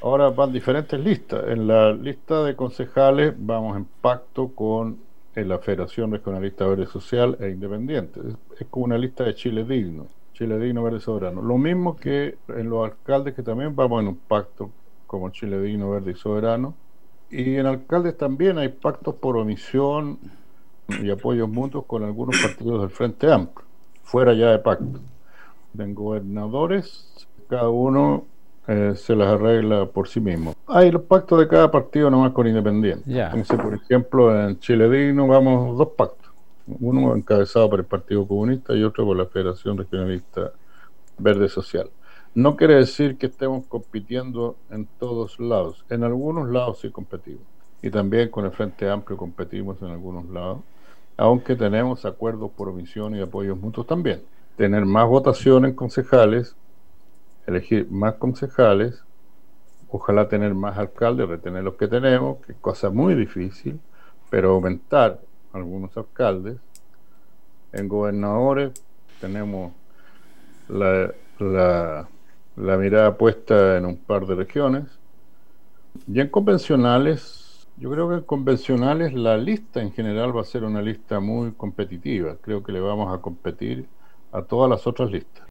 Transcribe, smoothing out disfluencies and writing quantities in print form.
Ahora van diferentes listas. En la lista de concejales vamos en pacto con la Federación Regionalista Verde Social e Independiente. Es como una lista de Chile Digno Verde Soberano. Lo mismo que en los alcaldes, que también vamos en un pacto como Chile Digno Verde y Soberano. Y en alcaldes también hay pactos por omisión y apoyos mutuos con algunos partidos del Frente Amplio, fuera ya de pacto. En gobernadores, cada uno se las arregla por sí mismo. Hay los pactos de cada partido nomás con independientes. Ya. Entonces, por ejemplo, en Chile Digno vamos dos pactos. Uno encabezado por el Partido Comunista y otro por la Federación Regionalista Verde Social. No quiere decir que estemos compitiendo en todos lados. En algunos lados sí competimos. Y también con el Frente Amplio competimos en algunos lados, aunque tenemos acuerdos por omisión y apoyos mutuos también. Tener más votación en concejales, elegir más concejales, ojalá tener más alcaldes, retener los que tenemos, que es cosa muy difícil, pero aumentar algunos alcaldes. En gobernadores tenemos la mirada puesta en un par de regiones. Y en convencionales, yo creo que en convencionales la lista en general va a ser una lista muy competitiva. Creo que le vamos a competir a todas las otras listas.